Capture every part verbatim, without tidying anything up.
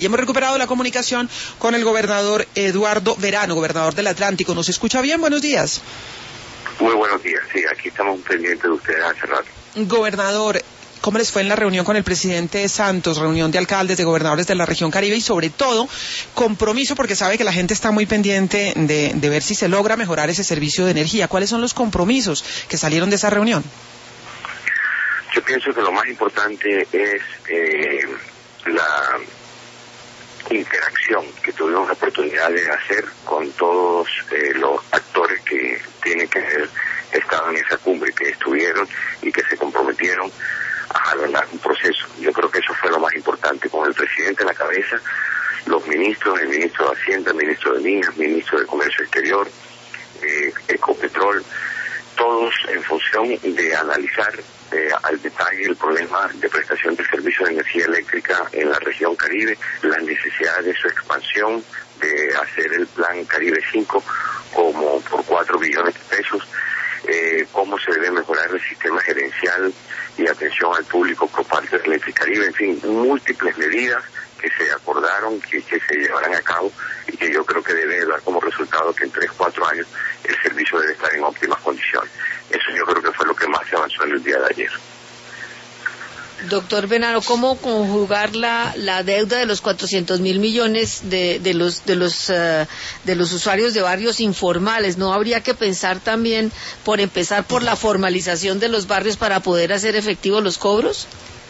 Y hemos recuperado la comunicación con el gobernador Eduardo Verano, gobernador del Atlántico. ¿Nos escucha bien? Buenos días. Muy buenos días, sí, aquí estamos pendientes de ustedes hace rato. Gobernador, ¿cómo les fue en la reunión con el presidente Santos, reunión de alcaldes, de gobernadores de la región Caribe y sobre todo compromiso, porque sabe que la gente está muy pendiente de, de ver si se logra mejorar ese servicio de energía? ¿Cuáles son los compromisos que salieron de esa reunión? Yo pienso que lo más importante es eh, la interacción que tuvimos la oportunidad de hacer con todos eh, los actores que tienen que haber estado en esa cumbre, que estuvieron y que se comprometieron a jalar un proceso. Yo creo que eso fue lo más importante, con el presidente en la cabeza, los ministros, el ministro de Hacienda, el ministro de Minas, el ministro de Comercio Exterior, eh, Ecopetrol, todos en función de analizar eh, al detalle el problema de prestación de servicios de energía eléctrica en la región Caribe, la necesidad de su expansión, de hacer el plan Caribe cinco como por cuatro billones de pesos, eh, cómo se debe mejorar el sistema gerencial y atención al público por parte de Electricaribe, en fin, múltiples medidas que se acordaron, que, que se llevarán a cabo y que yo creo que debe dar como resultado que en tres, cuatro años el servicio debe estar en óptimas condiciones. Eso yo creo que fue lo que más se avanzó en el día de ayer. Doctor Verano, ¿cómo conjugar la, la deuda de los cuatrocientos mil millones de, de los de los uh, de los usuarios de barrios informales? ¿No habría que pensar también por empezar por la formalización de los barrios para poder hacer efectivos los cobros?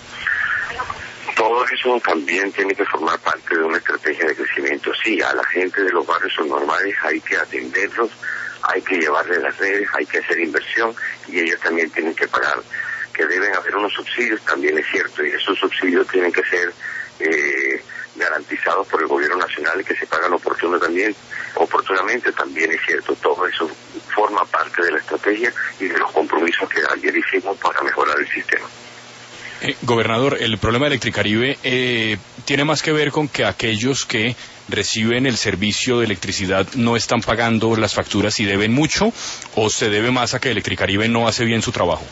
Todo eso también tiene que formar parte de una estrategia de crecimiento. Sí, a la gente de los barrios normales hay que atenderlos, hay que llevarles las redes, hay que hacer inversión y ellos también tienen que pagar. Que deben haber unos subsidios, también es cierto, y esos subsidios tienen que ser eh, garantizados por el gobierno nacional y que se pagan oportuno también, oportunamente, también es cierto. Todo eso forma parte de la estrategia y de los compromisos que ayer hicimos para mejorar el sistema. Eh, gobernador, el problema de Electricaribe eh, tiene más que ver con que aquellos que reciben el servicio de electricidad no están pagando las facturas y deben mucho, o se debe más a que Electricaribe no hace bien su trabajo.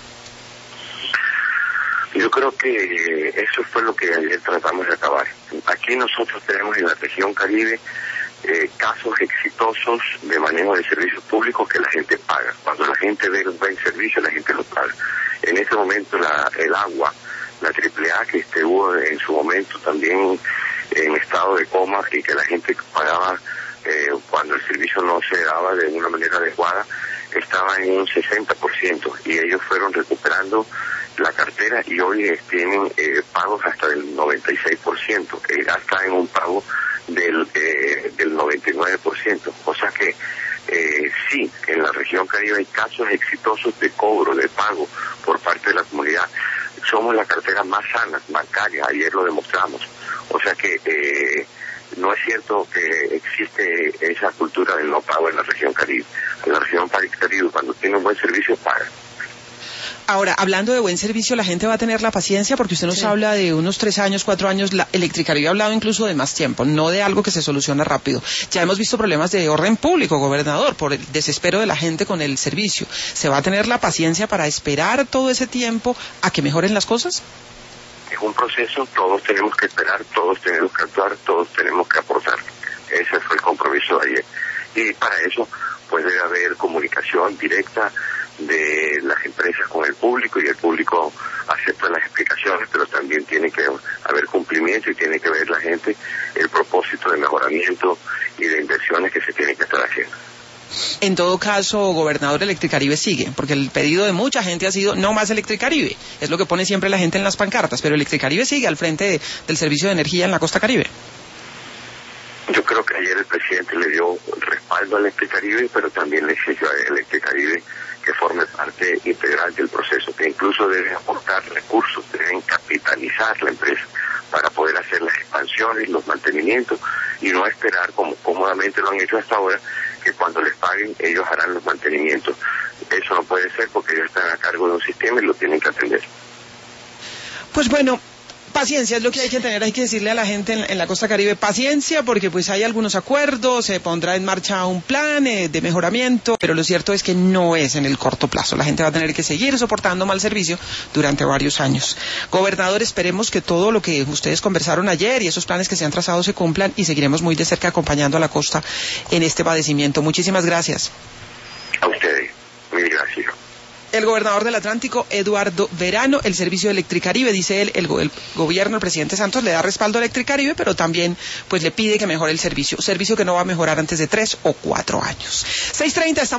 Yo creo que eso fue lo que ayer tratamos de acabar. Aquí nosotros tenemos en la región Caribe eh, casos exitosos de manejo de servicios públicos que la gente paga. Cuando la gente ve un buen servicio, la gente lo paga. En ese momento la, el agua, la triple A que estuvo en su momento también en estado de coma y que la gente pagaba eh, cuando el servicio no se daba de una manera adecuada, estaba en un sesenta por ciento y ellos fueron recuperando la cartera y hoy tienen eh, pagos hasta del noventa y seis por ciento, eh, hasta en un pago del eh, del noventa y nueve por ciento, o sea que eh, sí, en la región Caribe hay casos exitosos de cobro, de pago por parte de la comunidad. Somos la cartera más sana, bancaria, ayer lo demostramos, o sea que eh, no es cierto que existe esa cultura del no pago en la región Caribe. En la región Caribe, cuando tiene un buen servicio, paga. Ahora, hablando de buen servicio, la gente va a tener la paciencia, porque usted nos sí. habla de unos tres años, cuatro años, la Electricaribe ha hablado incluso de más tiempo, no de algo que se soluciona rápido. Ya hemos visto problemas de orden público, gobernador, por el desespero de la gente con el servicio. ¿Se va a tener la paciencia para esperar todo ese tiempo a que mejoren las cosas? Es un proceso, todos tenemos que esperar, todos tenemos que actuar, todos tenemos que aportar. Ese fue el compromiso de ayer. Y para eso, pues debe haber comunicación directa de las empresas con el público y el público acepta las explicaciones, pero también tiene que haber cumplimiento y tiene que ver la gente el propósito de mejoramiento y de inversiones que se tienen que estar haciendo. En todo caso, gobernador, Electricaribe sigue, porque el pedido de mucha gente ha sido no más Electricaribe, es lo que pone siempre la gente en las pancartas, pero Electricaribe sigue al frente de, del servicio de energía en la costa Caribe. Yo creo que ayer el presidente le dio respaldo a Electricaribe, pero también le exigió a Electricaribe que forme parte integral del proceso, que incluso debe aportar recursos, deben capitalizar la empresa para poder hacer las expansiones, los mantenimientos, y no esperar, como cómodamente lo han hecho hasta ahora, que cuando les paguen ellos harán los mantenimientos. Eso no puede ser porque ellos están a cargo de un sistema y lo tienen que atender. Pues bueno, Paciencia es lo que hay que tener, hay que decirle a la gente en, en la costa Caribe, paciencia, porque pues hay algunos acuerdos, se pondrá en marcha un plan eh, de mejoramiento, pero lo cierto es que no es en el corto plazo. La gente va a tener que seguir soportando mal servicio durante varios años. Gobernador, esperemos que todo lo que ustedes conversaron ayer y esos planes que se han trazado se cumplan y seguiremos muy de cerca acompañando a la costa en este padecimiento. Muchísimas gracias. A ustedes, mil gracias. El gobernador del Atlántico, Eduardo Verano, el servicio de Electricaribe, dice él, el, go el gobierno, el presidente Santos le da respaldo a Electricaribe, pero también pues le pide que mejore el servicio, servicio que no va a mejorar antes de tres o cuatro años. seis treinta, estamos